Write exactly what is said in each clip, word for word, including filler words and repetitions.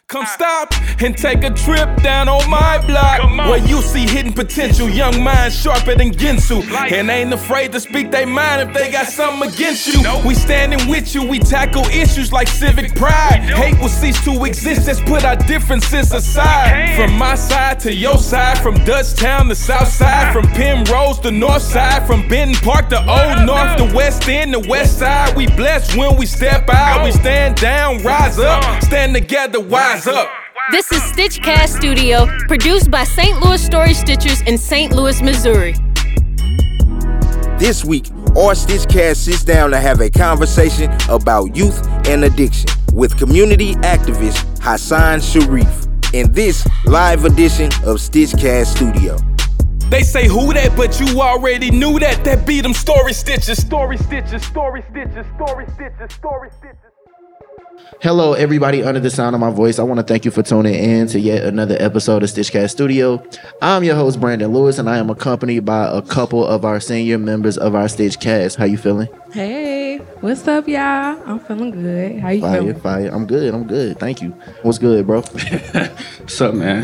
Come stop and take a trip down on my block, where you see hidden potential, young minds sharper than Ginsu, and ain't afraid to speak their mind if they got something against you. We standing with you, we tackle issues like civic pride. Hate will cease to exist, let's put our differences aside. From my side to your side, from Dutchtown to South Side, from Penrose to North Side, from Benton Park to Old North, the West End to West Side. We blessed when we step out, we stand down, rise up, stand together, wise up. This is Stitchcast Studio, produced by Saint Louis Story Stitchers in Saint Louis, Missouri. This week, our Stitchcast sits down to have a conversation about youth and addiction with community activist Hassan Sharif in this live edition of Stitchcast Studio. They say who that, but you already knew that. That be them story stitches, story stitches, story stitches, story stitches, story stitches. Hello, everybody under the sound of my voice. I want to thank you for tuning in to yet another episode of Stitchcast Studio. I'm your host, Brandon Lewis, and I am accompanied by a couple of our senior members of our Stitchcast. How you feeling? Hey, what's up, y'all? I'm feeling good. How you fire, feeling? Fire, I'm good. I'm good. Thank you. What's good, bro? What's up, man?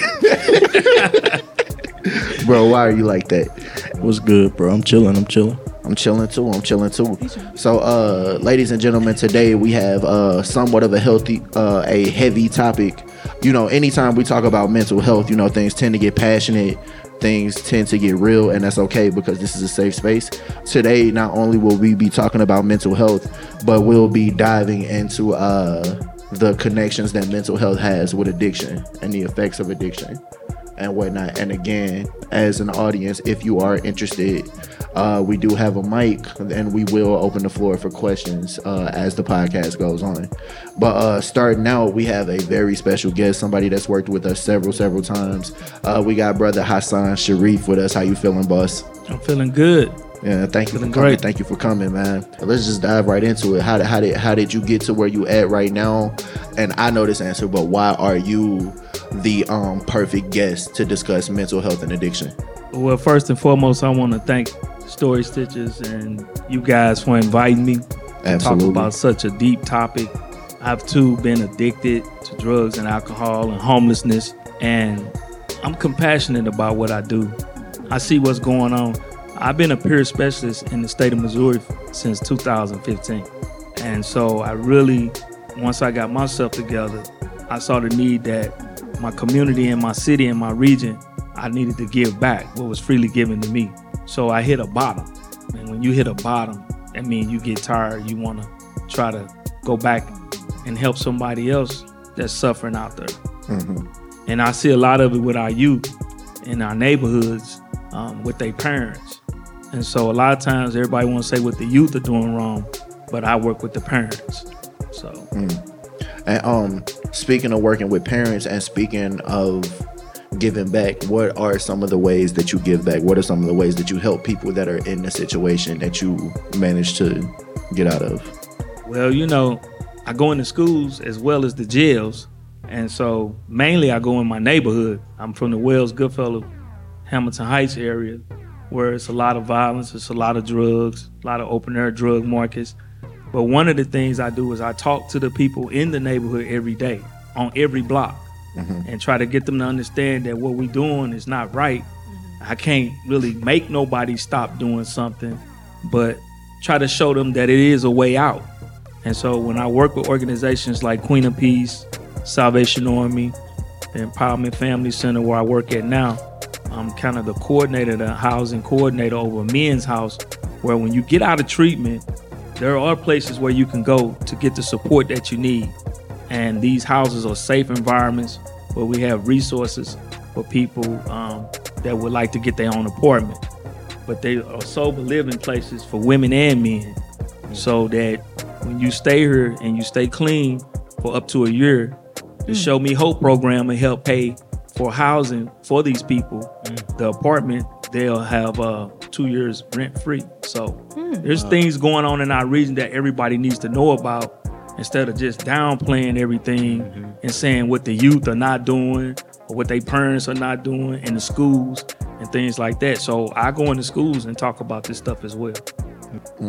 Bro, why are you like that? What's good, bro? I'm chilling. I'm chilling. I'm chilling too. I'm chilling too. So, uh, ladies and gentlemen, today we have uh, somewhat of a healthy, uh, a heavy topic. You know, anytime we talk about mental health, you know, things tend to get passionate. Things tend to get real, and that's okay because this is a safe space. Today, not only will we be talking about mental health, but we'll be diving into uh, the connections that mental health has with addiction and the effects of addiction and whatnot. And again, as an audience, if you are interested, uh, we do have a mic, and we will open the floor for questions uh, as the podcast goes on. But uh, starting out, we have a very special guest, somebody that's worked with us several, several times. Uh, we got brother Hassan Sharif with us. How you feeling, boss? I'm feeling good. Yeah, thank you feeling for coming. Great. Thank you for coming, man. Let's just dive right into it. How did how did how did you get to where you at right now? And I know this answer, but why are you the um perfect guest to discuss mental health and addiction? Well, first and foremost, I want to thank Story Stitches and you guys for inviting me to Absolutely. talk about such a deep topic. I've too been addicted to drugs and alcohol and homelessness, and I'm compassionate about what I do. I see what's going on. I've been a peer specialist in the state of Missouri since two thousand fifteen. And so I really, once I got myself together, I saw the need that my community and my city and my region, I needed to give back what was freely given to me. So I hit a bottom. And when you hit a bottom, that means you get tired. You want to try to go back and help somebody else that's suffering out there. Mm-hmm. And I see a lot of it with our youth in our neighborhoods um, with their parents. And so a lot of times everybody wants to say what the youth are doing wrong, but I work with the parents. So. Mm. And um, speaking of working with parents and speaking of giving back, what are some of the ways that you give back? What are some of the ways that you help people that are in the situation that you manage to get out of? Well, you know, I go into schools as well as the jails. And so mainly I go in my neighborhood. I'm from the Wells, Goodfellow, Hamilton Heights area, where it's a lot of violence, it's a lot of drugs, a lot of open air drug markets. But one of the things I do is I talk to the people in the neighborhood every day, on every block, mm-hmm. and try to get them to understand that what we're doing is not right. Mm-hmm. I can't really make nobody stop doing something, but try to show them that it is a way out. And so when I work with organizations like Queen of Peace, Salvation Army, the Empowerment Family Center where I work at now, I'm kind of the coordinator, the housing coordinator over a men's house, where when you get out of treatment, there are places where you can go to get the support that you need. And these houses are safe environments where we have resources for people um, that would like to get their own apartment. But they are sober living places for women and men, so that when you stay here and you stay clean for up to a year, the Show Me Hope program will help pay for housing for these people. Mm. The apartment, they'll have uh, two years rent free. So mm. there's uh. things going on in our region that everybody needs to know about, instead of just downplaying everything mm-hmm. and saying what the youth are not doing or what their parents are not doing in the schools and things like that. So I go into schools and talk about this stuff as well. Mm.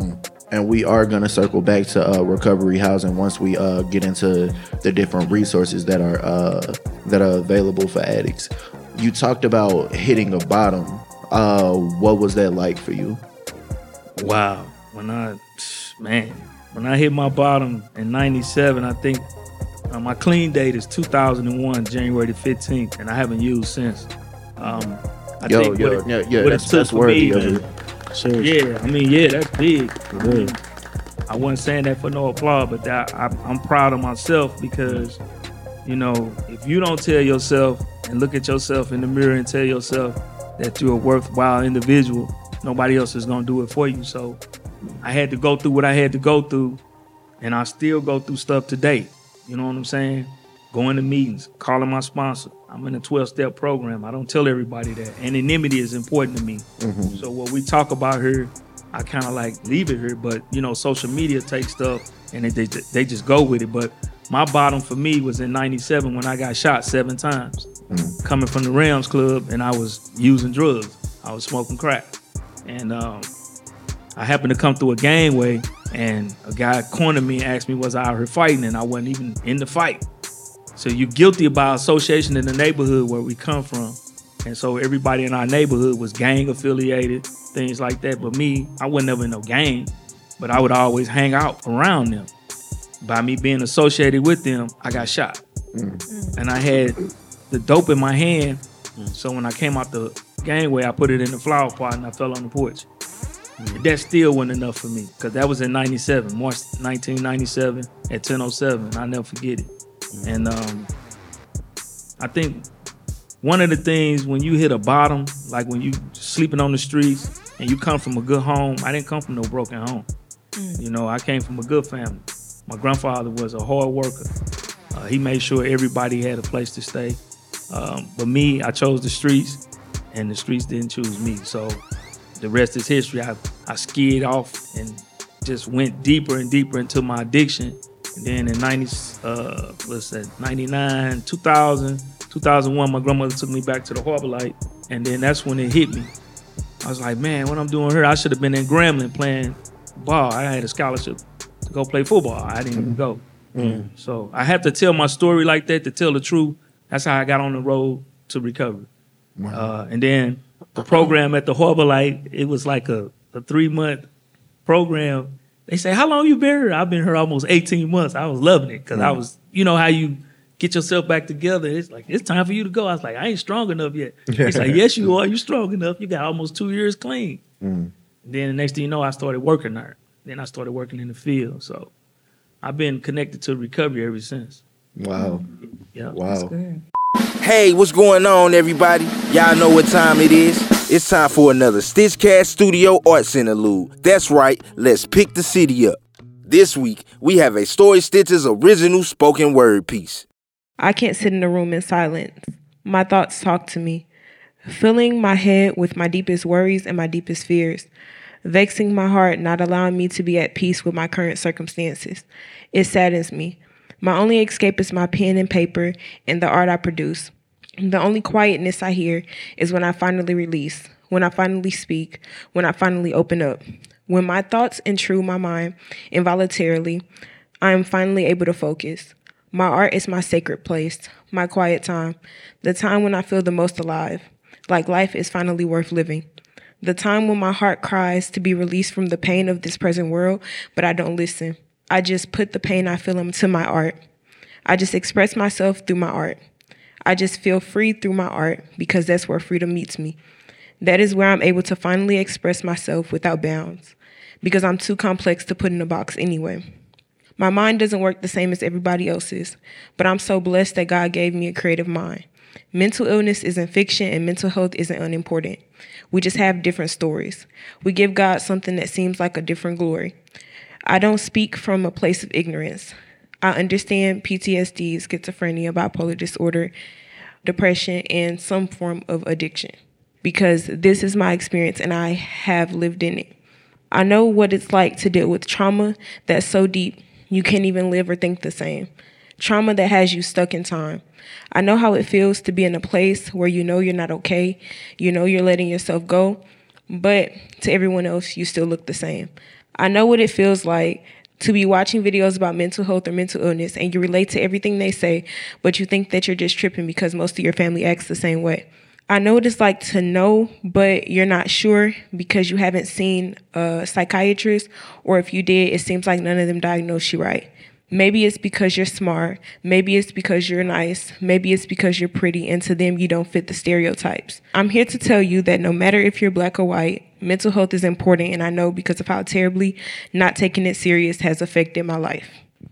And we are going to circle back to uh, recovery housing once we uh, get into the different resources that are uh, that are available for addicts. You talked about hitting a bottom. Uh, what was that like for you? Wow. When I, man, when I hit my bottom in ninety-seven, I think uh, my clean date is two thousand one, January the fifteenth, and I haven't used since. Um, I yo, think yo, what it, yeah, yeah, what that's, it took that's for worthy me, of man, it. Seriously. Yeah, I mean, yeah, that's big. I, mean, I wasn't saying that for no applause, but that, I, I'm proud of myself because, you know, if you don't tell yourself and look at yourself in the mirror and tell yourself that you're a worthwhile individual, nobody else is going to do it for you. So I had to go through what I had to go through, and I still go through stuff today. You know what I'm saying? Going to meetings, calling my sponsor. I'm in a twelve-step program. I don't tell everybody that. Anonymity is important to me. Mm-hmm. So what we talk about here, I kind of like leave it here. But, you know, social media takes stuff and they, they, they just go with it. But my bottom for me was in ninety-seven when I got shot seven times. Mm-hmm. Coming from the Rams Club, and I was using drugs. I was smoking crack. And um, I happened to come through a gangway, and a guy cornered me and asked me, was I out here fighting? And I wasn't even in the fight. So you're guilty about association in the neighborhood where we come from. And so everybody in our neighborhood was gang affiliated, things like that. But me, I wasn't ever in no gang, but I would always hang out around them. By me being associated with them, I got shot. Mm. And I had the dope in my hand. Mm. So when I came out the gangway, I put it in the flower pot and I fell on the porch. Mm. That still wasn't enough for me because that was in ninety-seven, March nineteen ninety-seven at ten oh seven. I'll never forget it. And um, I think one of the things when you hit a bottom, like when you sleeping on the streets and you come from a good home, I didn't come from no broken home. Mm. You know, I came from a good family. My grandfather was a hard worker. Uh, he made sure everybody had a place to stay. Um, but me, I chose the streets, and the streets didn't choose me. So the rest is history. I, I skied off and just went deeper and deeper into my addiction. And then in ninety, uh, what's that, ninety-nine, two thousand, two thousand one, my grandmother took me back to the Harbor Light, and then that's when it hit me. I was like, man, what I'm doing here, I should have been in Grambling playing ball. I had a scholarship to go play football. I didn't even go. Mm. So I have to tell my story like that to tell the truth. That's how I got on the road to recovery. Wow. Uh, and then the program at the Harbor Light, it was like a, a three-month program. They say, how long you been here? I've been here almost eighteen months. I was loving it because mm. I was, you know how you get yourself back together. It's like, it's time for you to go. I was like, I ain't strong enough yet. He's like, yes, you are. You're strong enough. You got almost two years clean. Mm. Then the next thing you know, I started working there. Then I started working in the field. So I've been connected to recovery ever since. Wow. Yeah. Wow. Hey, what's going on, everybody? Y'all know what time it is. It's time for another Stitchcast Studio Arts Interlude. That's right, let's pick the city up. This week, we have a Story Stitches original spoken word piece. I can't sit in a room in silence. My thoughts talk to me, filling my head with my deepest worries and my deepest fears, vexing my heart, not allowing me to be at peace with my current circumstances. It saddens me. My only escape is my pen and paper and the art I produce. The only quietness I hear is when I finally release, when I finally speak, when I finally open up. When my thoughts intrude my mind involuntarily, I am finally able to focus. My art is my sacred place, my quiet time, the time when I feel the most alive, like life is finally worth living. The time when my heart cries to be released from the pain of this present world, but I don't listen. I just put the pain I feel into my art. I just express myself through my art. I just feel free through my art because that's where freedom meets me. That is where I'm able to finally express myself without bounds because I'm too complex to put in a box anyway. My mind doesn't work the same as everybody else's, but I'm so blessed that God gave me a creative mind. Mental illness isn't fiction and mental health isn't unimportant. We just have different stories. We give God something that seems like a different glory. I don't speak from a place of ignorance. I understand P T S D, schizophrenia, bipolar disorder, depression, and some form of addiction because this is my experience and I have lived in it. I know what it's like to deal with trauma that's so deep you can't even live or think the same. Trauma that has you stuck in time. I know how it feels to be in a place where you know you're not okay, you know you're letting yourself go, but to everyone else, you still look the same. I know what it feels like to be watching videos about mental health or mental illness and you relate to everything they say, but you think that you're just tripping because most of your family acts the same way. I know what it's like to know, but you're not sure because you haven't seen a psychiatrist, or if you did, it seems like none of them diagnosed you right. Maybe it's because you're smart. Maybe it's because you're nice. Maybe it's because you're pretty, and to them, you don't fit the stereotypes. I'm here to tell you that no matter if you're black or white, mental health is important, and I know because of how terribly not taking it serious has affected my life.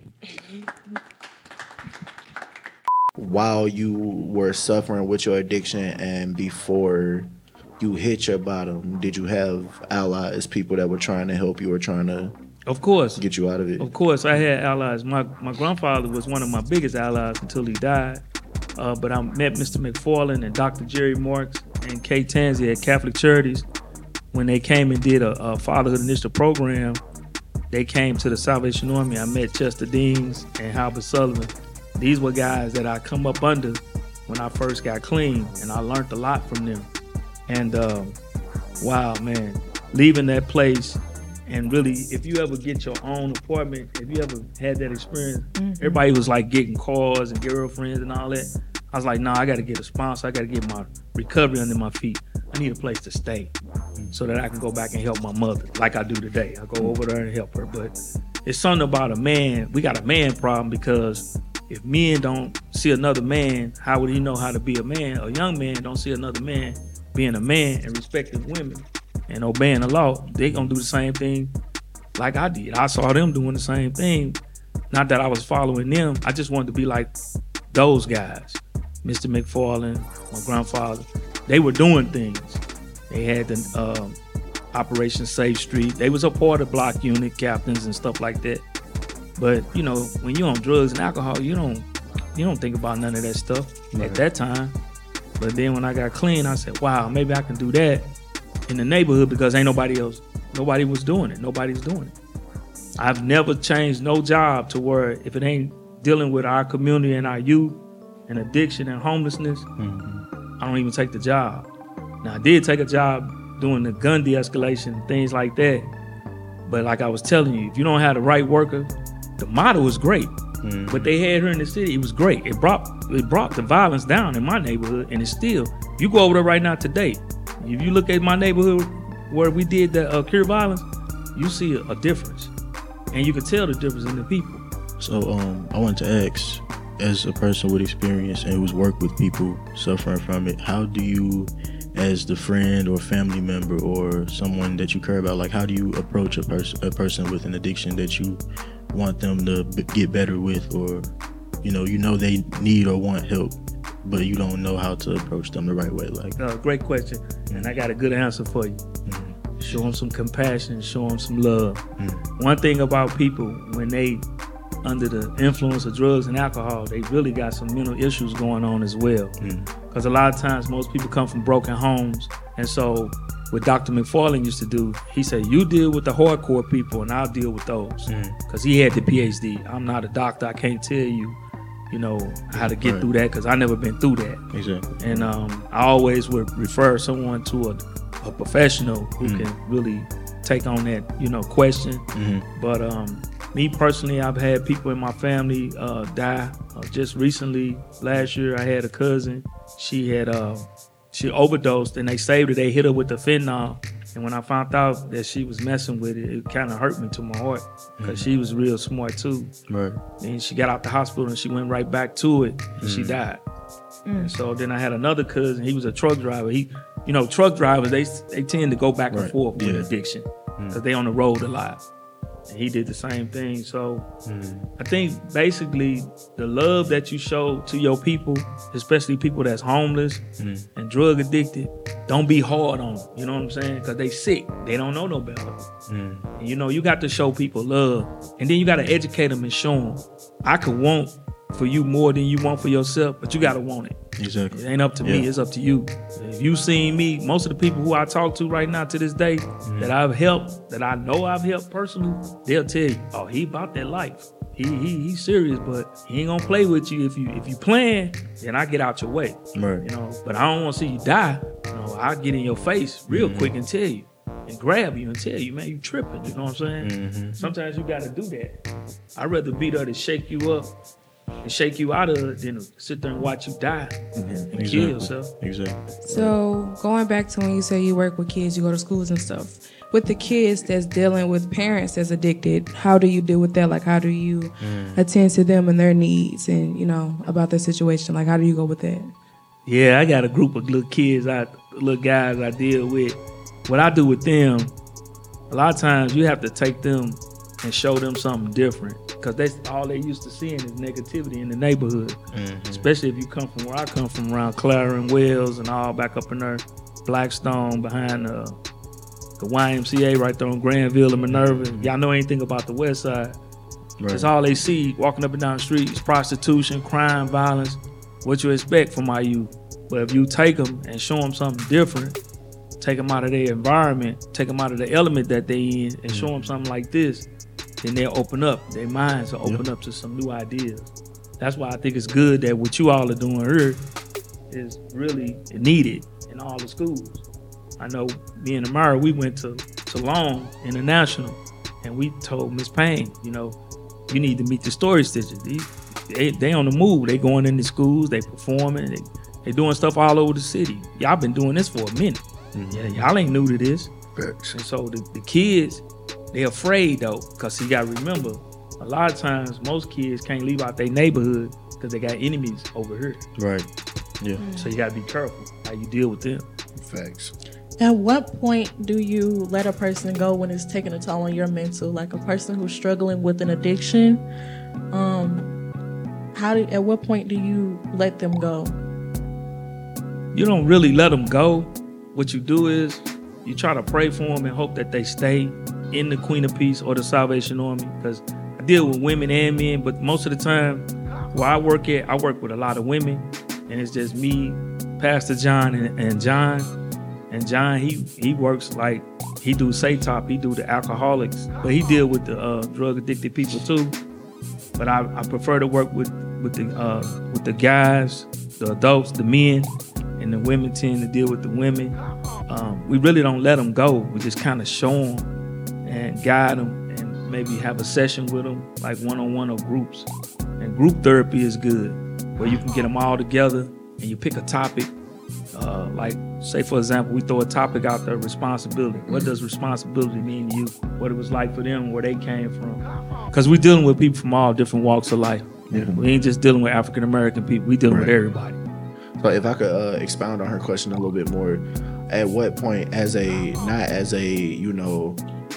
While you were suffering with your addiction and before you hit your bottom, did you have allies, people that were trying to help you or trying to Of course. get you out of it? Of course, I had allies. My my grandfather was one of my biggest allies until he died. Uh, but I met Mister McFarland and Doctor Jerry Marks and Kay Tansey at Catholic Charities. When they came and did a, a Fatherhood Initiative program, they came to the Salvation Army. I met Chester Deans and Halbert Sullivan. These were guys that I come up under when I first got clean, and I learned a lot from them. And um, wow, man, leaving that place, and really, if you ever get your own apartment, if you ever had that experience, mm-hmm. everybody was like getting cars and girlfriends and all that. I was like, nah, I got to get a sponsor. I got to get my recovery under my feet. I need a place to stay so that I can go back and help my mother like I do today. I go over there and help her. But it's something about a man. We got a man problem because if men don't see another man, how would he know how to be a man? A young man don't see another man being a man and respecting women and obeying the law. They gonna do the same thing like I did. I saw them doing the same thing. Not that I was following them. I just wanted to be like those guys. Mister McFarland, my grandfather. They were doing things. They had the um, Operation Safe Street. They was a part of block unit captains and stuff like that. But you know, when you're on drugs and alcohol, you don't you don't think about none of that stuff right. at that time. But then when I got clean, I said, wow, maybe I can do that in the neighborhood because ain't nobody else, nobody was doing it. Nobody's doing it. I've never changed no job to where if it ain't dealing with our community and our youth and addiction and homelessness, mm-hmm. I don't even take the job. Now I did take a job doing the gun de-escalation, things like that. But like I was telling you, if you don't have the right worker, the model is great. Mm-hmm. What they had here in the city, it was great. It brought it brought the violence down in my neighborhood, and it's still, you go over there right now today, if you look at my neighborhood where we did the uh, Cure Violence, you see a, a difference. And you can tell the difference in the people. So um, I wanted to ask, as a person with experience and who's worked with people suffering from it, how do you, as the friend or family member or someone that you care about, like how do you approach a person a person with an addiction that you want them to b- get better with, or you know you know they need or want help, but you don't know how to approach them the right way? Like, uh, great question, mm-hmm. and I got a good answer for you. Mm-hmm. Show them some compassion, show them some love. Mm-hmm. One thing about people, when they under the influence of drugs and alcohol, they really got some mental issues going on as well. Because mm-hmm. a lot of times most people come from broken homes, and so what Doctor McFarland used to do, he said, you deal with the hardcore people and I'll deal with those. Because mm. he had the P H D. I'm not a doctor. I can't tell you, you know, how to get right. through that because I never been through that. Exactly. And um, I always would refer someone to a, a professional who mm. can really take on that, you know, question. Mm-hmm. But um, me personally, I've had people in my family uh, die. Uh, just recently, last year, I had a cousin. She had... Uh, She overdosed and they saved her. They hit her with the fentanyl. And when I found out that she was messing with it, it kind of hurt me to my heart because mm. she was real smart too. Right. And she got out the hospital and she went right back to it and mm. she died. Mm. And so then I had another cousin. He was a truck driver. He, you know, truck drivers, they they tend to go back right. and forth with yeah. addiction because mm. they on the road a lot. And he did the same thing. So mm. I think basically the love that you show to your people, especially people that's homeless mm. and drug addicted, don't be hard on them. You know what I'm saying? Because they sick. They don't know no better. Mm. And you know, you got to show people love. And then you got to educate them and show them, I could want for you more than you want for yourself, but you got to want it. Exactly. It ain't up to yeah. me, it's up to you. If you seen me, most of the people who I talk to right now to this day mm-hmm. that I've helped, that I know I've helped personally, they'll tell you, oh, he about that life. He he he's serious, but he ain't gonna play with you. If you if you playing, then I get out your way. Right. You know, but I don't wanna see you die. You know, I get in your face real mm-hmm. quick and tell you. and grab you and tell you, man, you tripping. You know what I'm saying? Mm-hmm. Sometimes you got to do that. I'd rather be there to shake you up and shake you out of it than to sit there and watch you die Mm-hmm. and Exactly. kill yourself. Exactly. So going back to when you say you work with kids, you go to schools and stuff. With the kids that's dealing with parents that's addicted, how do you deal with that? Like, how do you Mm. attend to them and their needs and, you know, about their situation? Like, how do you go with that? Yeah, I got a group of little kids, I, little guys I deal with. What I do with them, a lot of times you have to take them and show them something different, because that's all they used to seeing is negativity in the neighborhood. Mm-hmm. Especially if you come from where I come from, around Clara and Wells and all back up in there, Blackstone behind the, the Y M C A right there on Granville and Minerva. Y'all know anything about the West Side? Right. That's all they see walking up and down the street is prostitution, crime, violence, what you expect from our youth. But if you take them and show them something different, take them out of their environment, take them out of the element that they in, and show them something like this, then they'll open up. Their minds will open Yep. up to some new ideas. That's why I think it's good that what you all are doing here is really needed in all the schools. I know me and Amara, we went to, to Long International, and we told Miss Payne, you know, you need to meet the story stitchers. They, they, they on the move. They going into schools, they performing, they, they doing stuff all over the city. Y'all been doing this for a minute. Mm-hmm. Yeah, y'all ain't new to this. Facts. And so the, the kids, they afraid though, because you gotta remember, a lot of times most kids can't leave out their neighborhood because they got enemies over here. Right. Yeah. So you gotta be careful how you deal with them. Facts. At what point do you let a person go when it's taking a toll on your mental? Like a person who's struggling with an addiction, um, how do, at what point do you let them go? You don't really let them go. What you do is you try to pray for them and hope that they stay in the Queen of Peace or the Salvation Army, because I deal with women and men, but most of the time where I work at, I work with a lot of women, and it's just me, Pastor John, and, and John. And John, he he works like, he do Say-Top, he do the alcoholics, but he deal with the uh, drug-addicted people too. But I, I prefer to work with, with, the, uh, with the guys, the adults, the men, and the women tend to deal with the women. Um, we really don't let them go. We just kind of show them and guide them and maybe have a session with them, like one-on-one or groups. And group therapy is good, where you can get them all together and you pick a topic. Uh, like, say, for example, we throw a topic out there, responsibility. What does responsibility mean to you? What it was like for them, where they came from. Because we're dealing with people from all different walks of life. Yeah. We ain't just dealing with African-American people. We dealing Right. with everybody. So if I could uh, expound on her question a little bit more, at what point, as a not as a you know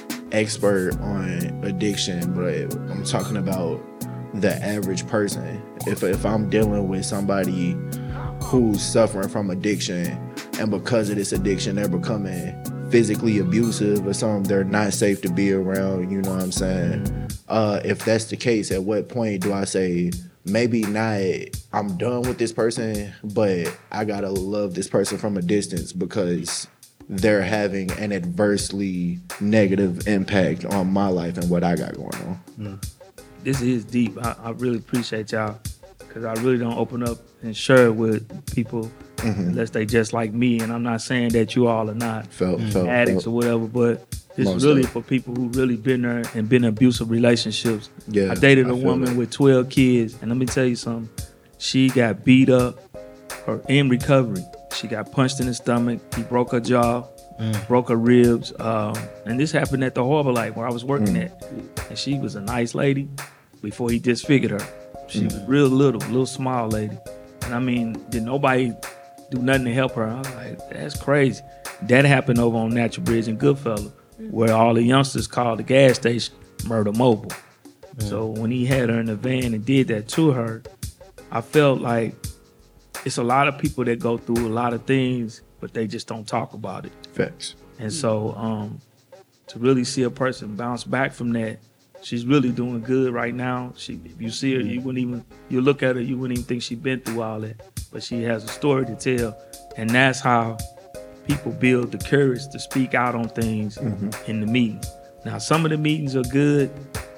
expert on addiction, but I'm talking about the average person. If if I'm dealing with somebody who's suffering from addiction, and because of this addiction they're becoming physically abusive or something, they're not safe to be around. You know what I'm saying? Uh, if that's the case, at what point do I say, maybe not, I'm done with this person, but I gotta love this person from a distance because they're having an adversely negative impact on my life and what I got going on? Mm. This is deep. I, I really appreciate y'all, because I really don't open up and share it with people Mm-hmm. unless they just like me. And I'm not saying that you all are not Felt, felt, addicts felt. or whatever, but it's Most really of it. for people who really been there and been in abusive relationships. Yeah, I dated I a feel woman that. with twelve kids, and let me tell you something. She got beat up or in recovery. She got punched in the stomach. He broke her jaw, broke her ribs. Um, and this happened at the Harbor Light where I was working Mm. at. And she was a nice lady before he disfigured her. She Mm. was real little, little small lady. And I mean, did nobody do nothing to help her? I was like, that's crazy. That happened over on Natural Bridge in Goodfellow, where all the youngsters called the gas station Murder Mobile. So when he had her in the van and did that to her, I felt like it's a lot of people that go through a lot of things, but they just don't talk about it. Facts. And so um, to really see a person bounce back from that, she's really doing good right now. She, if you see her, you wouldn't even, you look at her, you wouldn't even think she'd been through all that. But she has a story to tell. And that's how people build the courage to speak out on things Mm-hmm. in the meetings. Now, some of the meetings are good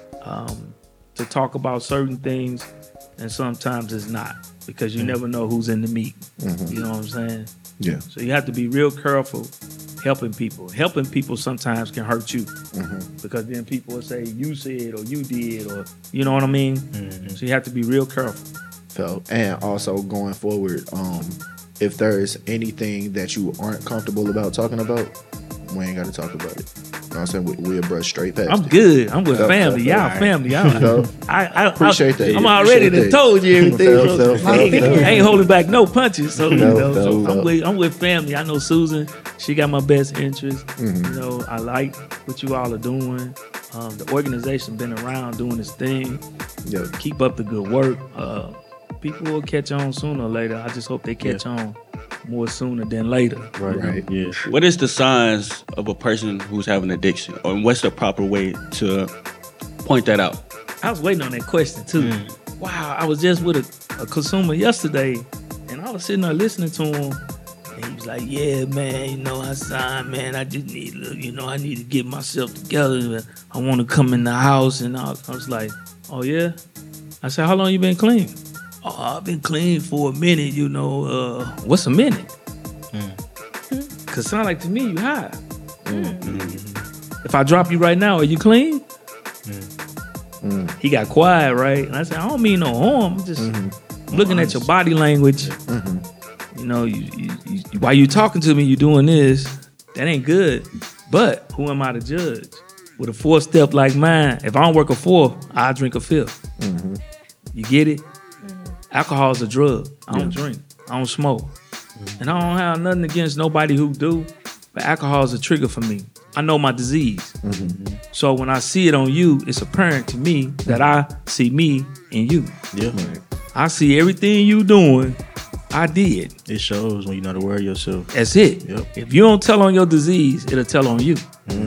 um, to talk about certain things, and sometimes it's not, because you never know who's in the meeting. Mhm. You know what I'm saying? Yeah. So you have to be real careful helping people. Helping people sometimes can hurt you Mm-hmm. because then people will say you said or you did or you know what I mean. Mm-hmm. So you have to be real careful. So, and also going forward, um, if there is anything that you aren't comfortable about talking about, we ain't got to talk about it. You know what I'm saying? We, we'll brush straight past I'm it. good. I'm with Felt, family. felt, Y'all felt. family. Y'all. Felt. I, I Appreciate I, that. I'm already Appreciate done that. told you everything. Felt, so felt, felt, I felt. ain't holding back no punches. So you Felt, know, so felt, I'm felt. with I'm with family. I know Susan. She got my best interest. Mhm. You know, I like what you all are doing. Um, the organization been around doing this thing. Yeah. Keep up the good work. Uh, people will catch on sooner or later. I just hope they catch on more sooner than later. Right. Right. Yeah. What is the signs of a person who's having addiction, or what's the proper way to point that out? I was waiting on that question too. Wow, I was just with a, a consumer yesterday, and I was sitting there listening to him, and he was like, "Yeah, man, you know, I signed, man. I just need, you know, I need to get myself together. I want to come in the house." And I, I was like, "Oh yeah." I said, "How long you been clean?" "Oh, I've been clean for a minute. You know, uh, what's a minute?" Cause sound like to me you high. If I drop you right now, are you clean? He got quiet, right? And I said, I don't mean no harm. I'm just looking at your body language. You know, you, you, you, while you talking to me, you doing this. That ain't good. But who am I to judge? With a four step like mine, if I don't work a fourth, I drink a fifth. You get it? Alcohol is a drug. I don't drink. I don't smoke. And I don't have nothing against nobody who do, but alcohol is a trigger for me. I know my disease. So when I see it on you, it's apparent to me that I see me in you. Yeah. I see everything you doing, I did. It shows when you're not aware of yourself. That's it. Yep. If you don't tell on your disease, it'll tell on you.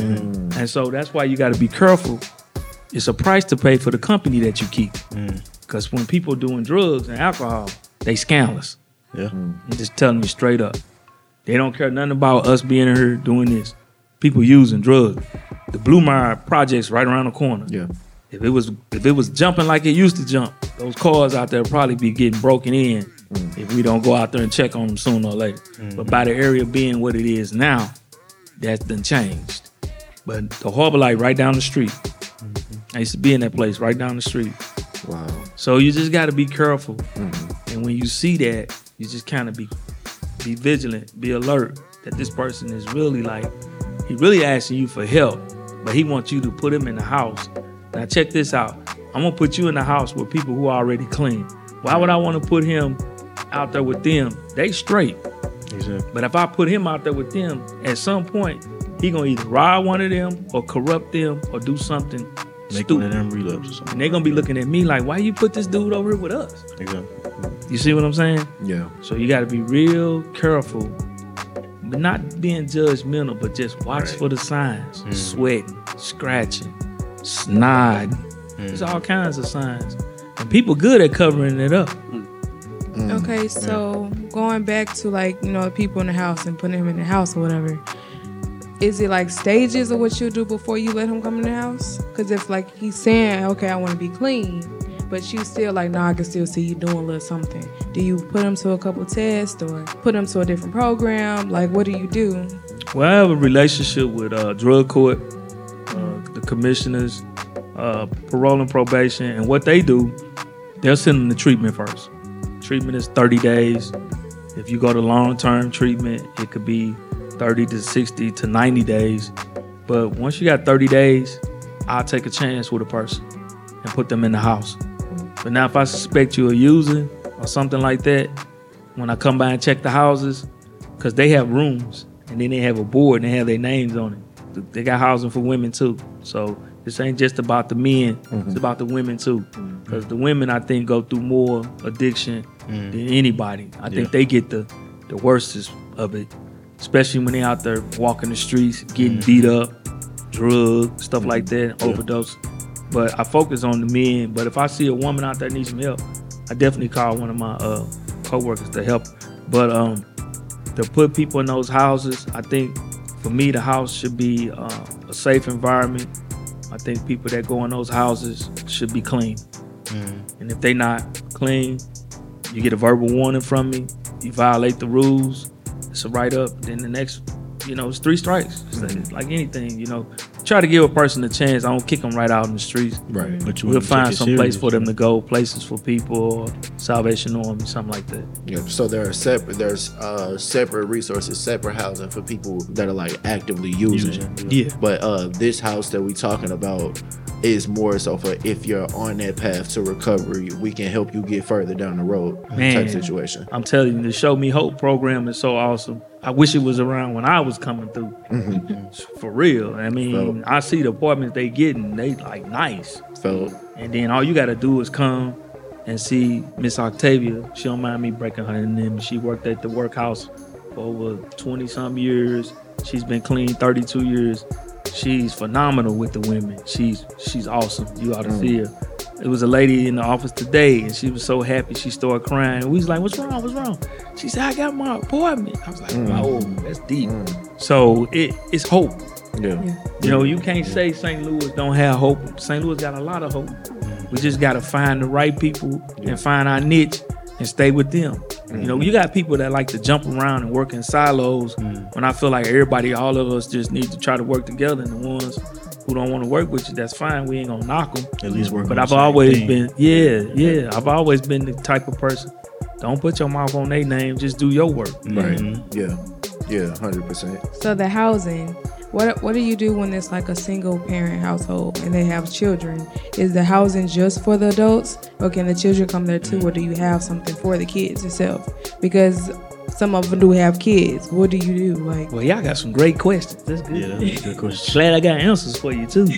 And so that's why you got to be careful. It's a price to pay for the company that you keep. Because when people doing drugs and alcohol, they scandalous. Yeah. I'm just telling you straight up. They don't care nothing about us being in here doing this. People using drugs. The Blue Mire project's right around the corner. Yeah. If it was if it was jumping like it used to jump, those cars out there probably be getting broken in mm. if we don't go out there and check on them sooner or later. Mm. But by the area being what it is now, that's done changed. But the Harbor Light right down the street. Mm-hmm. I used to be in that place right down the street. Wow. So you just got to be careful. Mm-hmm. And when you see that, you just kind of be be vigilant, be alert that this person is really like, he really asking you for help, but he wants you to put him in the house. Now check this out. I'm gonna put you in the house with people who are already clean. Why would I want to put him out there with them? They straight. Exactly. But if I put him out there with them, at some point, he gonna either rob one of them or corrupt them or do something Make stupid. one of them relapse or something. And they gonna be looking at me like, why you put this dude over here with us? Exactly. You see what I'm saying? Yeah. So you gotta be real careful, but not being judgmental, but just watch Right. for the signs. Mm. Sweating, scratching, snide. Mm. There's all kinds of signs. And people good at covering it up. Mm. Okay, so going back to like, you know, people in the house and putting him in the house or whatever, is it like stages of what you do before you let him come in the house? Because if like he's saying, okay, I want to be clean, but you still like, no, I can still see you doing a little something. Do you put him to a couple tests or put him to a different program? Like, what do you do? Well, I have a relationship with uh, drug court, uh, the commissioners, uh, parole and probation, and what they do, they'll send them to treatment first. Treatment is thirty days. If you go to long-term treatment, it could be thirty to sixty to ninety days. But once you got thirty days, I'll take a chance with a person and put them in the house. But now if I suspect you are using or something like that, when I come by and check the houses, because they have rooms and then they have a board and they have their names on it. They got housing for women too. So this ain't just about the men, mm-hmm. it's about the women too. Because mm-hmm. the women, I think, go through more addiction mm. than anybody. I yeah. think they get the, the worst of it, especially when they out there walking the streets, getting mm. beat up, drugs, stuff mm-hmm. like that, yeah. overdose. But I focus on the men. But if I see a woman out there need some help, I definitely call one of my uh, co-workers to help. But um, to put people in those houses, I think for me, the house should be uh, a safe environment. I think people that go in those houses should be clean. Mm. And if they not clean, you get a verbal warning from me. You violate the rules, it's a write-up. Then the next you know, it's three strikes. It's like, like anything, you know. Try to give a person a chance. I don't kick them right out in the streets. Right. But you we'll wanna find take it some place serious. for them to go, places for people, or Salvation Army, something like that. Yeah. So there are separate. There's uh, separate resources, separate housing for people that are like actively using. Using, yeah. But uh, this house that we talking about is more so for if you're on that path to recovery, we can help you get further down the road. Man, type situation. I'm telling you, the Show Me Hope program is so awesome. I wish it was around when I was coming through. Mm-hmm. For real. I mean, Felt. I see the apartments they getting, they like nice. Felt. And then all you got to do is come and see Miss Octavia. She don't mind me breaking her name. She worked at the workhouse for over twenty some years. She's been clean thirty-two years. She's phenomenal with the women. She's she's awesome. You ought to Mm. see her. It was a lady in the office today, and she was so happy. She started crying. We was like, "What's wrong? What's wrong?" She said, "I got my apartment." I was like, Mm. "Oh, that's deep." So it it's hope. Yeah. You know, you can't say Saint Louis don't have hope. Saint Louis got a lot of hope. We just got to find the right people and find our niche and stay with them. You know, you got people that like to jump around and work in silos. When I feel like everybody, all of us, just need to try to work together. And the ones who don't want to work with you, that's fine. We ain't gonna knock them. At least work But on I've the same always thing. been, yeah, yeah. I've always been the type of person. Don't put your mouth on their name. Just do your work. Right. Yeah. Yeah. Hundred percent. So the housing, what what do you do when it's like a single parent household and they have children? Is the housing just for the adults, or can the children come there too, or do you have something for the kids itself? Because some of them do have kids. What do you do? Like, Well, y'all got some great questions. That's good. Yeah, that's a good question. Glad I got answers for you too.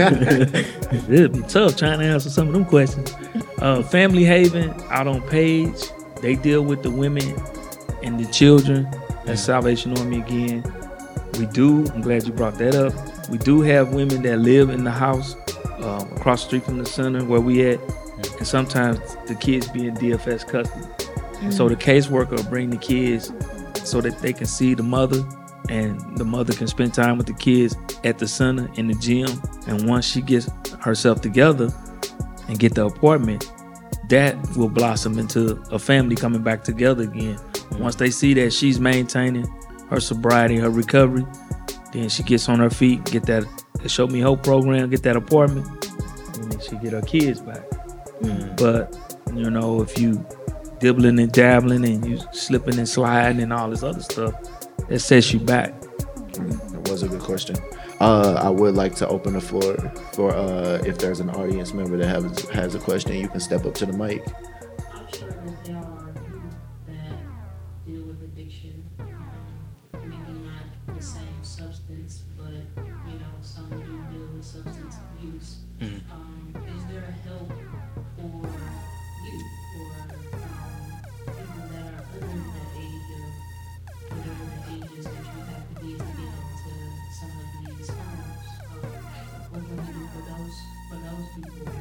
It'd be tough trying to answer some of them questions. Uh, Family Haven out on Page, they deal with the women and the children. That's Salvation Army again. We do. I'm glad you brought that up. We do have women that live in the house um, across the street from the center where we at, and sometimes the kids be in D F S custody. And so the caseworker will bring the kids so that they can see the mother, and the mother can spend time with the kids at the center, in the gym. And once she gets herself together and get the apartment, that will blossom into a family coming back together again. Once they see that she's maintaining her sobriety, her recovery, then she gets on her feet, get that Show Me Hope program, get that apartment, and then she get her kids back. But, you know, if you dibbling and dabbling and you slipping and sliding and all this other stuff, it sets you back. That was a good question. Uh, I would like to open the floor for uh, if there's an audience member that has has a question, you can step up to the mic. I'm sure that there are people that deal with addiction, um, maybe not the same substance, but you know, some do deal with substance abuse. Um, is there a help for you, for um, people that are under that age of whatever the ages that you have to be to get into some of these homes? Um, what can we do for those for those people?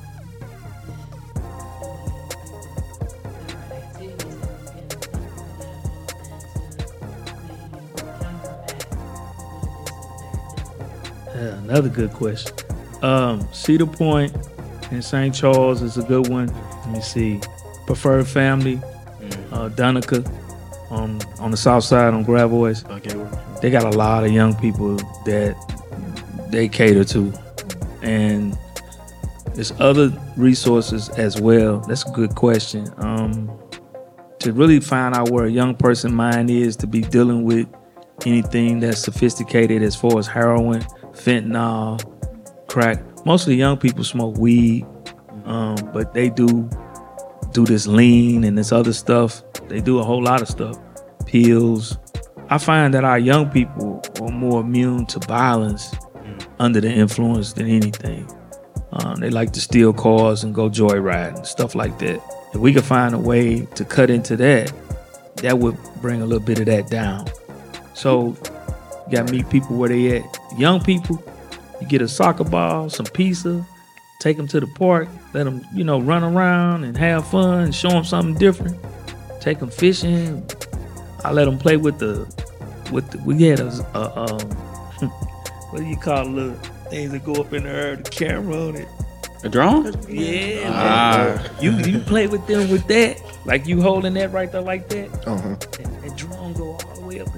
Yeah, another good question. Um, Cedar Point in Saint Charles is a good one. Let me see. Preferred Family, uh, Donica on on the south side on Gravois. Okay. They got a lot of young people that they cater to, and there's other resources as well. That's a good question. Um, to really find out where a young person's mind is to be dealing with anything that's sophisticated as far as heroin, fentanyl, crack. Most of the young people smoke weed, um, but they do do this lean and this other stuff. They do a whole lot of stuff, pills. I find that our young people are more immune to violence under the influence than anything. Um, they like to steal cars and go joyride and stuff like that. If we could find a way to cut into that, that would bring a little bit of that down. So you got to meet people where they at. Young people, you get a soccer ball, some pizza, take them to the park, let them, you know, run around and have fun and show them something different. Take them fishing. I let them play with the, with the, we had a, a um, what do you call the little things that go up in the air, the camera on it. A drone? Yeah. Ah. You you play with them with that, like you holding that right there like that. Uh-huh. And, and drone go all the way up and, and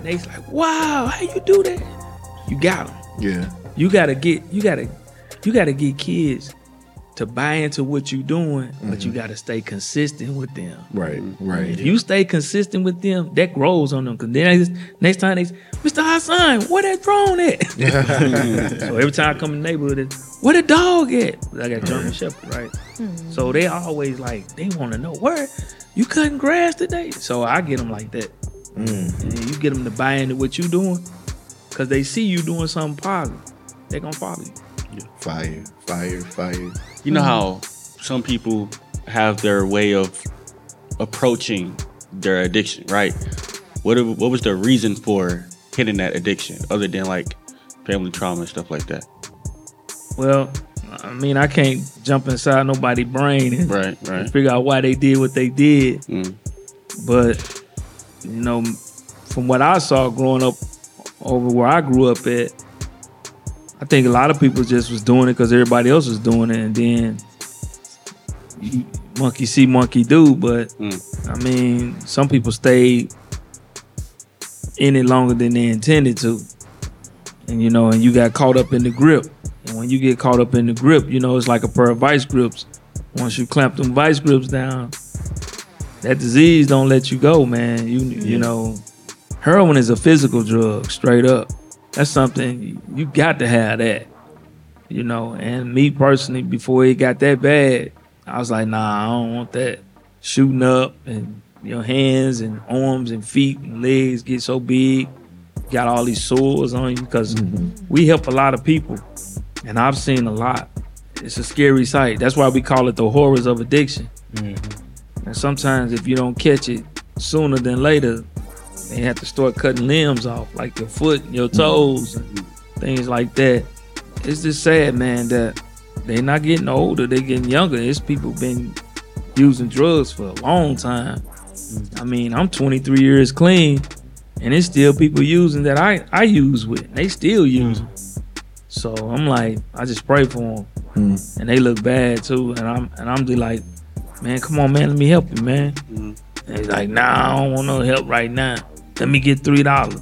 And they's like, wow, how you do that? You got them. Yeah. You gotta get, you gotta, you gotta get kids to buy into what you're doing, mm-hmm. but you gotta stay consistent with them. Right, right. If you stay consistent with them, that grows on them. Cause then next, next time they say, Mister Hassan, where that drone at? So every time I come in the neighborhood, it's, where the dog at? I got German right. Shepherd, right? Mm-hmm. So they always like, they wanna know, where, you cutting grass today? So I get them like that. Mm. And you get them to buy into what you doing, cause they see you doing something positive. They gonna follow you. Yeah. Fire, fire, fire. You know how some people have their way of approaching their addiction, right? What what was the reason for hitting that addiction, other than like family trauma and stuff like that? Well, I mean, I can't jump inside nobody's brain and, right, right. and figure out why they did what they did. Mm. But you know, from what I saw growing up over where I grew up at, I think a lot of people just was doing it because everybody else was doing it, and then you, monkey see, monkey do. But mm. I mean, some people stayed in it longer than they intended to, and you know, and you got caught up in the grip. And when you get caught up in the grip, you know, it's like a pair of vice grips. Once you clamp them vice grips down, that disease don't let you go, man. You yeah. you know, heroin is a physical drug, straight up. That's something you got to have that, you know. And me personally, before it got that bad, I was like, nah, I don't want that. Shooting up and your hands and arms and feet and legs get so big, got all these sores on you, because mm-hmm. we help a lot of people, and I've seen a lot. It's a scary sight. That's why we call it the horrors of addiction. Mm-hmm. And sometimes if you don't catch it sooner than later, they have to start cutting limbs off, like your foot and your toes and things like that. It's just sad, man, that they're not getting older, they're getting younger. It's people been using drugs for a long time. I mean, I'm twenty-three years clean, and it's still people using that I, I use with. They still using. So I'm like, I just pray for them. Mm. And they look bad too. And I'm and I'm just like, man, come on, man, let me help you, man. Mm. And he's like, nah, I don't want no help right now. Let me get three dollars.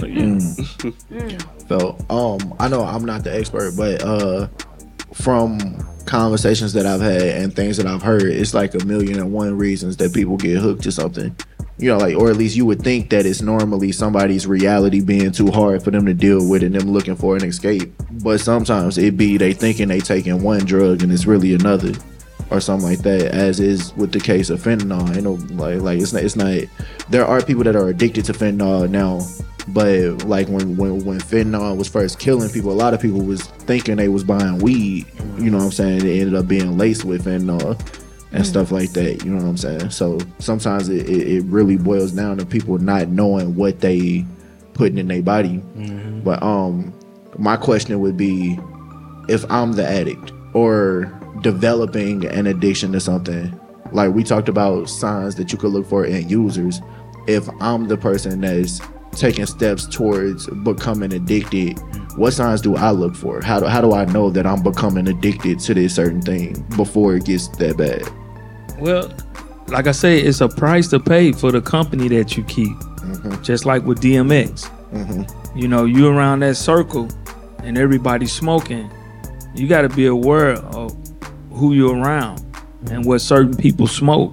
Mm. So, um, I know I'm not the expert, but uh, from conversations that I've had and things that I've heard, it's like a million and one reasons that people get hooked to something. You know, like, or at least you would think that it's normally somebody's reality being too hard for them to deal with and them looking for an escape. But sometimes it be they thinking they taking one drug and it's really another, or something like that, as is with the case of fentanyl. You know, like like it's not it's not. There are people that are addicted to fentanyl now, but like when when when fentanyl was first killing people, a lot of people was thinking they was buying weed. You know what I'm saying? It ended up being laced with fentanyl and mm-hmm. stuff like that. You know what I'm saying? So sometimes it, it, it really boils down to people not knowing what they putting in their body. Mm-hmm. But um, my question would be, if I'm the addict or developing an addiction to something, like we talked about signs that you could look for in users. If I'm the person that's taking steps towards becoming addicted, what signs do I look for? How do, how do I know that I'm becoming addicted to this certain thing before it gets that bad? Well, like I say, it's a price to pay for the company that you keep. Mm-hmm. Just like with D M X. Mm-hmm. You know, you around that circle and everybody's smoking, you got to be aware of who you're around and what certain people smoke,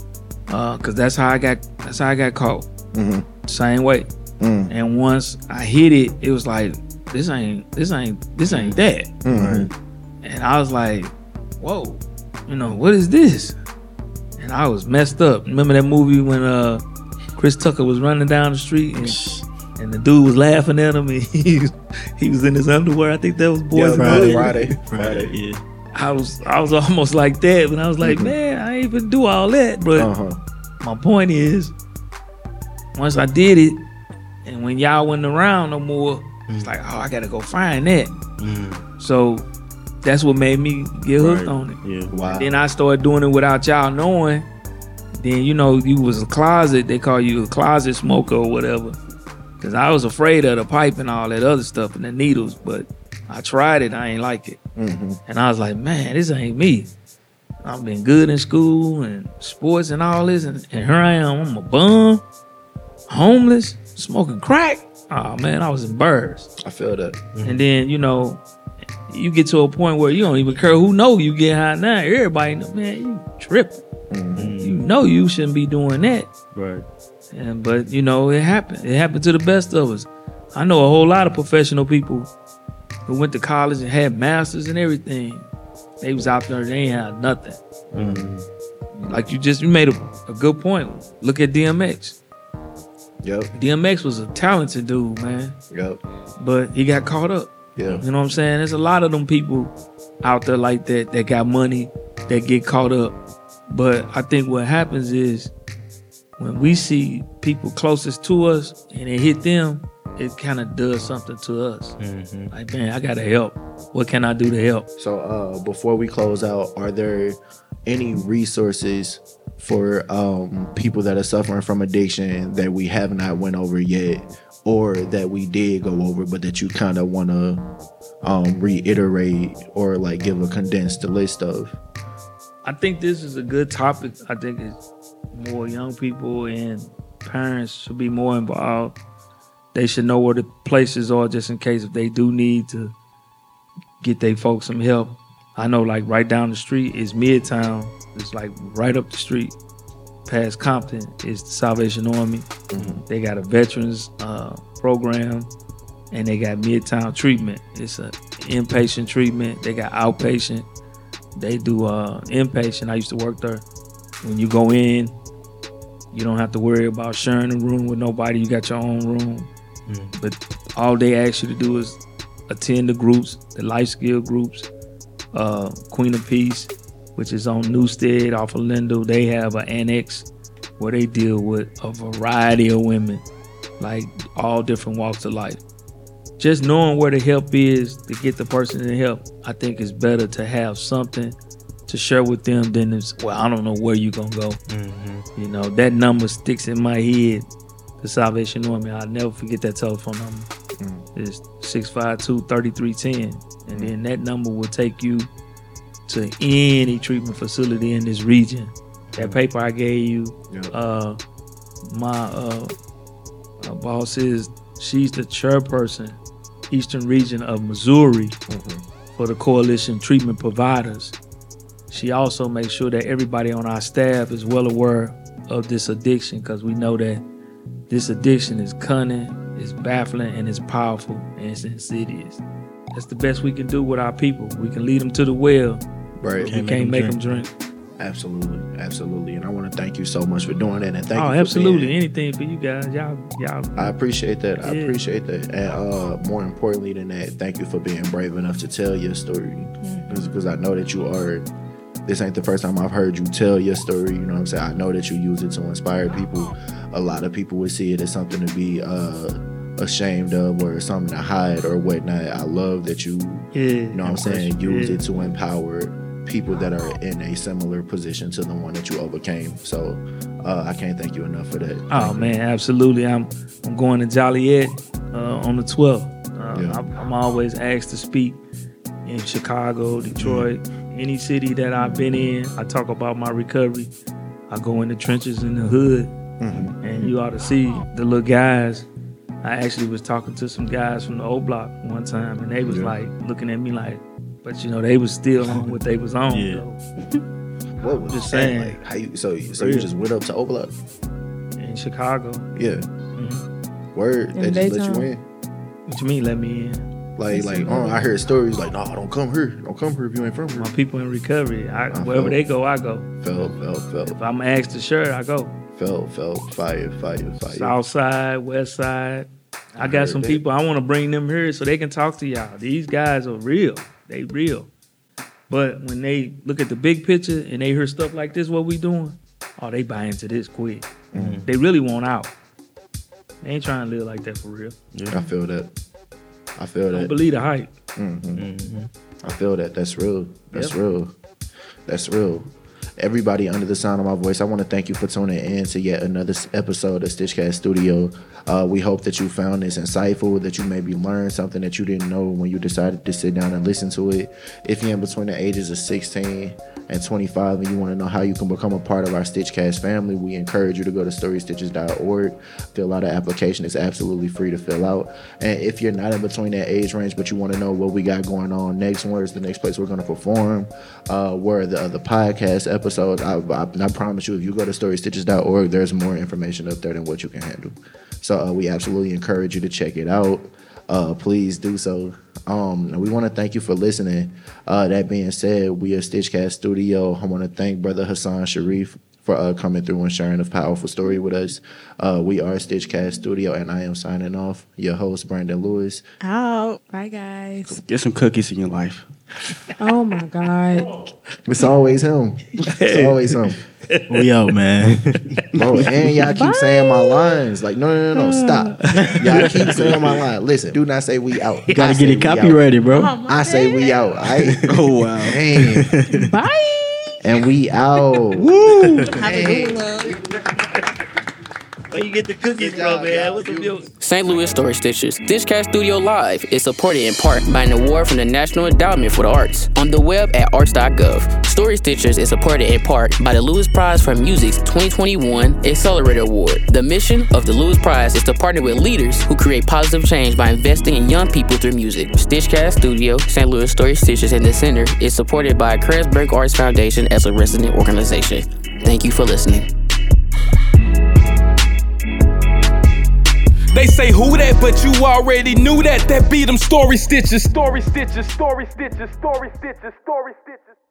uh, cause that's how I got that's how I got caught. Mm-hmm. Same way. Mm. And once I hit it, it was like, this ain't this ain't this ain't that. Mm-hmm. And I was like, whoa, you know, what is this? And I was messed up. Remember that movie when uh, Chris Tucker was running down the street and, and the dude was laughing at him and he was, he was in his underwear. I think that was Boys yeah, Friday, Friday, Friday, Friday, yeah. I was I was almost like that, but I was like, mm-hmm. man, I ain't even do all that. But uh-huh. my point is, once I did it, and when y'all wasn't around no more, mm-hmm. it's like, oh, I gotta go find that. Mm-hmm. So that's what made me get hooked right. on it. Yeah. Wow. And then I started doing it without y'all knowing. Then, you know, you was a closet, they call you a closet smoker or whatever. Cause I was afraid of the pipe and all that other stuff and the needles, but I tried it, I ain't like it. Mm-hmm. And I was like, man, this ain't me. I've been good in school and sports and all this, and, and here I am, I'm a bum, homeless. smoking crack. Oh man, I was embarrassed. I feel that. And then, you know, you get to a point where you don't even care who know you get high now. Everybody know, man, you tripping. Mm-hmm. You know you shouldn't be doing that. Right. And but you know, it happened. It happened to the best of us. I know a whole lot of professional people who went to college and had masters and everything. They was out there, they ain't had nothing. Mm-hmm. Like you just you made a, a good point. Look at D M X. Yep. D M X was a talented dude, man. Yep. But he got caught up. Yeah. You know what I'm saying? There's a lot of them people out there like that that got money that get caught up. But I think what happens is when we see people closest to us and it hit them, it kind of does something to us. Mm-hmm. Like, man, I gotta help. What can I do to help? So uh, before we close out, are there any resources for um, people that are suffering from addiction that we have not went over yet, or that we did go over but that you kind of want to um, reiterate or like give a condensed list of? I think this is a good topic. I think it's more young people and parents should be more involved. They should know where the places are just in case if they do need to get their folks some help. I know like right down the street is Midtown. It's like right up the street past Compton is the Salvation Army. Mm-hmm. They got a veterans uh, program and they got Midtown treatment. It's an inpatient treatment. They got outpatient. They do uh, inpatient. I used to work there. When you go in, you don't have to worry about sharing a room with nobody. You got your own room. Mm. But all they ask you to do is attend the groups, the life skill groups. Uh, Queen of Peace, which is on Newstead off of Lindell, they have an annex where they deal with a variety of women, like all different walks of life. Just knowing where the help is to get the person the help, I think it's better to have something to share with them than it's, well, I don't know where you gonna go. Mm-hmm. You know, that number sticks in my head, the Salvation Army. I'll never forget that telephone number. Mm. It's six five two, three three one zero. And then that number will take you to any treatment facility in this region. That paper I gave you, yeah. uh, my, uh, my boss is, she's the chairperson, Eastern Region of Missouri, mm-hmm. for the Coalition Treatment Providers. She also makes sure that everybody on our staff is well aware of this addiction, because we know that this addiction is cunning, it's baffling, and it's powerful, and it's insidious. That's the best we can do with our people. We can lead them to the well, right? We can't, can't make them drink. drink. Absolutely, absolutely. And I want to thank you so much for doing that. And thank oh, you for absolutely. being, anything for you guys. Y'all, y'all. I appreciate that. Yeah. I appreciate that. And uh, more importantly than that, thank you for being brave enough to tell your story. Because mm-hmm. I know that you are. This ain't the first time I've heard you tell your story. You know what I'm saying? I know that you use it to inspire people. A lot of people would see it as something to be uh, ashamed of or something to hide or whatnot. I love that you, yeah, you know what I'm saying, use yeah. it to empower people that are in a similar position to the one that you overcame. So uh, I can't thank you enough for that. Oh man, absolutely. I'm I'm going to Joliet uh, on the twelfth. Uh, yeah. I'm, I'm always asked to speak in Chicago, Detroit, mm-hmm. any city that I've been in. I talk about my recovery. I go in the trenches in the hood, mm-hmm. and you ought to see the little guys. I actually was talking to some guys from the O Block one time, and they was yeah. like looking at me like, but you know, they was still on what they was on. Yeah. What was just saying? Like, how you? So, so you just went up to O Block in Chicago? Yeah. Mm-hmm. Word. In they just let you in. What you mean? Let me in? Like, like, oh, I heard stories like, no, don't come here. Don't come here if you ain't from here. My people in recovery. I, I wherever felt, they go, I go. Felt, felt, felt. If I'm asked to share, I go. Felt, felt, fire, fire, fire. South side, west side. I, I got some that. people, I want to bring them here so they can talk to y'all. These guys are real. They real. But when they look at the big picture and they hear stuff like this, what we doing, oh, they buy into this quick. Mm-hmm. They really want out. They ain't trying to live like that for real. Yeah, I feel that. I feel that. Don't believe the hype. Mm-hmm. Mm-hmm. I feel that. That's real. That's yep. real. That's real. everybody under the sound of my voice, I want to thank you for tuning in to yet another episode of Stitchcast Studio. Uh, we hope that you found this insightful, that you maybe learned something that you didn't know when you decided to sit down and listen to it. If you're in between the ages of sixteen and twenty-five and you want to know how you can become a part of our Stitchcast family, we encourage you to go to story stitches dot org, fill out an application. It's absolutely free to fill out. And if you're not in between that age range but you want to know what we got going on next, where's the next place we're going to perform, uh, where are the other podcast episodes, I, I, I promise you, if you go to story stitches dot org, there's more information up there than what you can handle. So uh, we absolutely encourage you to check it out. Uh, please do so. Um, we want to thank you for listening. Uh, that being said, we are Stitchcast Studio. I want to thank Brother Hassan Sharif for uh, coming through and sharing a powerful story with us. Uh, we are Stitchcast Studio, and I am signing off. Your host, Brandon Lewis. Out. Bye, guys. Get some cookies in your life. Oh, my God. It's always him. It's always him. We out, man. Bro, and y'all keep Bye. saying my lines. Like, no, no, no, no, stop. Y'all keep saying my line. Listen, do not say we out. You gotta get it copyrighted, bro. Oh, I say we out. Right? Oh, wow. Man. Bye. And we out. Woo. Have a good one. Where you get the cookies from, man? What's the deal? Saint Louis Story Stitches. Stitchcast Studio Live is supported in part by an award from the National Endowment for the Arts on the web at arts dot gov. Story Stitches is supported in part by the Lewis Prize for Music's twenty twenty-one Accelerator Award. The mission of the Lewis Prize is to partner with leaders who create positive change by investing in young people through music. Stitchcast Studio, Saint Louis Story Stitches, and the Center is supported by Kreuzberg Arts Foundation as a resident organization. Thank you for listening. They say who that, but you already knew that. That be them story stitches, story stitches, story stitches, story stitches, story stitches.